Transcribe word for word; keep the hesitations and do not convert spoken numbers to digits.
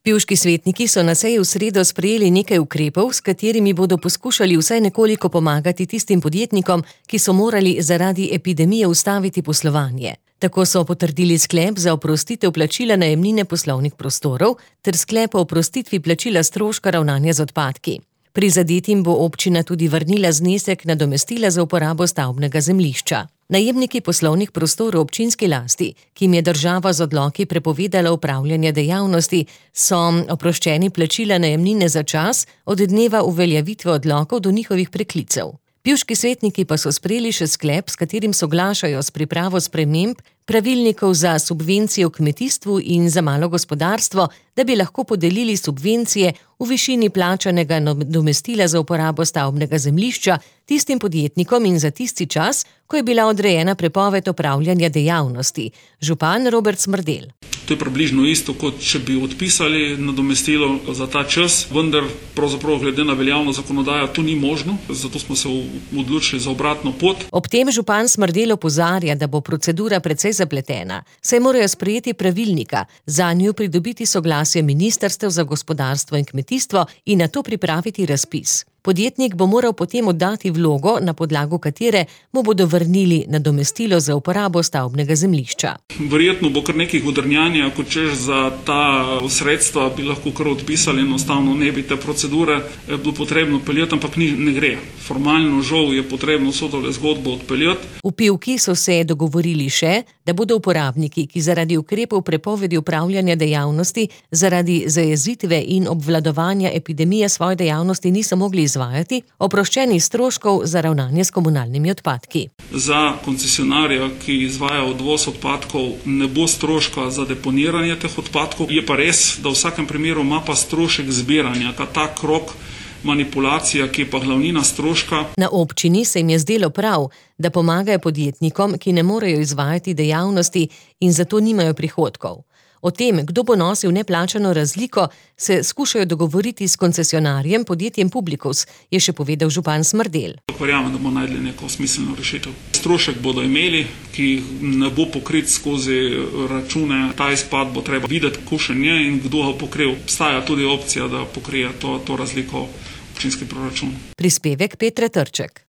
Pivški svetniki so na seji v sredo sprejeli nekaj ukrepov, s katerimi bodo poskušali vsaj nekoliko pomagati tistim podjetnikom, ki so morali zaradi epidemije ustaviti poslovanje. Tako so potrdili sklep za oprostitev plačila najemnine poslovnih prostorov ter sklep o oprostitvi plačila stroška ravnanja z odpadki. Prizadetim bo občina tudi vrnila znesek nadomestila za uporabo stavbnega zemljišča. Najemniki poslovnih prostorov občinski lasti, ki jim je država z odloki prepovedala upravljanje dejavnosti, so oproščeni plačila najemnine za čas od dneva uveljavitve odlokov do njihovih preklicev. Pivški svetniki pa so sprejeli še sklep, s katerim soglašajo s pripravo sprememb pravilnikov za subvencije v kmetijstvu in za malo gospodarstvo, da bi lahko podelili subvencije v višini plačanega nadomestila za uporabo stavbnega zemljišča tistim podjetnikom in za tisti čas, ko je bila odrejena prepoved opravljanja dejavnosti. Župan Robert Smrdelj. To je približno isto, kot če bi odpisali nadomestilo za ta čas, vendar pravzaprav glede na veljavno zakonodajo to ni možno, zato smo se odločili za obratno pot. Ob tem župan Smrdelj opozarja, da bo procedura precej zapletena, saj morajo sprejeti pravilnika, zanju pridobiti soglasje ministrstev za gospodarstvo in kmetijstvo in nato pripraviti razpis. Podjetnik bo moral potem oddati vlogo, na podlagu katere mu bodo vrnili nadomestilo za uporabo stavbnega zemljišča. Verjetno bo kar nekih odrnjanja, kot češ za ta sredstva bi lahko kar odpisali, enostavno ne bi te procedure bilo potrebno peljati, ampak ni, ne gre. Formalno žal je potrebno vso tole zgodbo odpeljati. V Pivki so se dogovorili še, da bodo uporabniki, ki zaradi ukrepov prepovedi upravljanja dejavnosti, zaradi zajezitve in obvladovanja epidemije svoje dejavnosti niso mogli izvajati, oproščeni stroškov za ravnanje s komunalnimi odpadki. Za koncesionarja, ki izvaja odvoz odpadkov, ne bo stroška za deponiranje teh odpadkov. Je pa res, da v vsakem primeru ima pa strošek zbiranja, ta, ta krog manipulacija, ki je pa glavnina stroška. Na občini se jim je zdelo prav, da pomagajo podjetnikom, ki ne morejo izvajati dejavnosti in zato nimajo prihodkov. O tem, kdo bo nosil neplačano razliko, se skušajo dogovoriti s koncesionarjem podjetjem Publikus, je še povedal župan Smrdelj. Verjamem, da bomo najdli neko smiselno rešitev. Strošek bodo imeli, ki ne bo pokrit skozi račune. Ta izpad bo treba videti, kako še nje in kdo ga pokril. Obstaja tudi opcija, da pokrije to, to razliko občinski proračun. Prispevek Petre Trček.